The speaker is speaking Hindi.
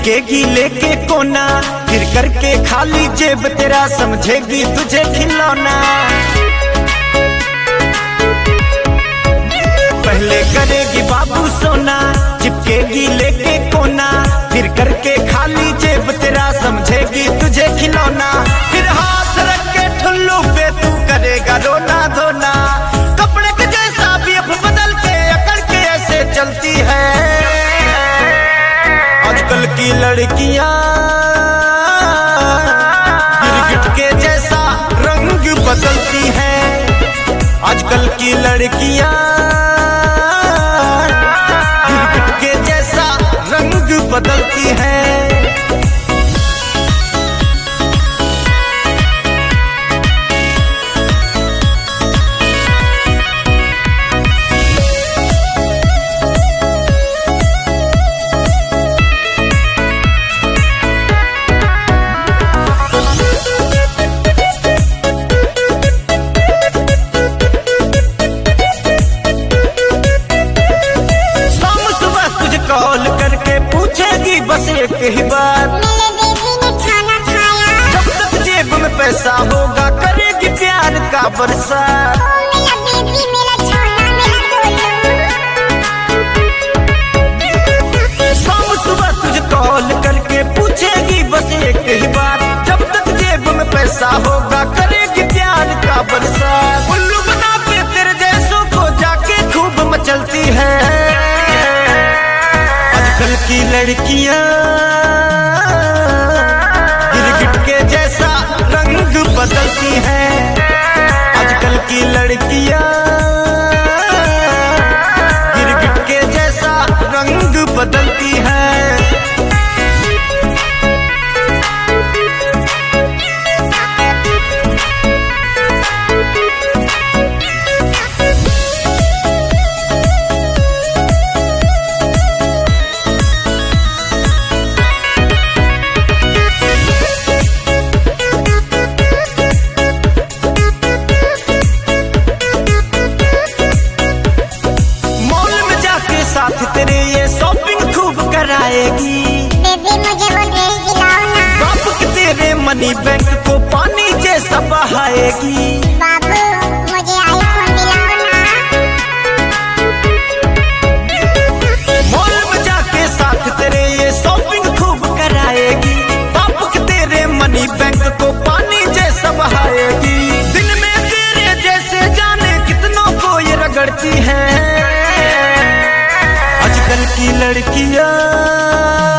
चिपकेगी लेके कोना, फिर करके खाली जेब तेरा समझेगी तुझे खिलौना। पहले करेगी बाबू सोना, चिपकेगी लेके कोना, फिर करके खाली जेब तेरा समझेगी तुझे खिलौना। फिर हाथ रख के ठुल्लू पे तू करेगा रोना धोना, कपड़े के जैसा भी अब बदल के अकड़ के ऐसे चलती है। आजकल की लड़कियां गिरगिट के जैसा रंग बदलती हैं। आजकल की लड़कियां गिरगिट के जैसा रंग बदलती हैं। कॉल करके पूछेगी बस एक ही बात, मेरे बेबी ने खाना खाया? जब तक जेब में पैसा होगा करेगी प्यार का बरसात। मेरा बेबी मेरा छोना मेरा गोलू। शाम सुबह तुझे कॉल करके पूछेगी बस एक ही बात, जब तक जेब में पैसा होगा करेगी प्यार का बरसात। उल्लू बना के तेरे जैसों को जाके खूब मचलती है। आजकल की लड़कियां गिरगिट के जैसा रंग बदलती हैं। आजकल की लड़कियां गिरगिट के जैसा रंग बदलती हैं। साथ तेरे ये शॉपिंग खूब कराएगी। बेबी मुझे वो ड्रेस दिलाओ ना। बाबू के तेरे मनी बैंक को पानी जैसा बहाएगी। बाबू मुझे आईफोन दिलाओ ना। मॉल में जाके साथ तेरे ये शॉपिंग खूब कराएगी। बाबू के तेरे मनी बैंक को पानी जैसा बहाएगी। दिन में तेरे जैसे जाने कितनों को ये रगड़ती है। आजकल की लड़कियां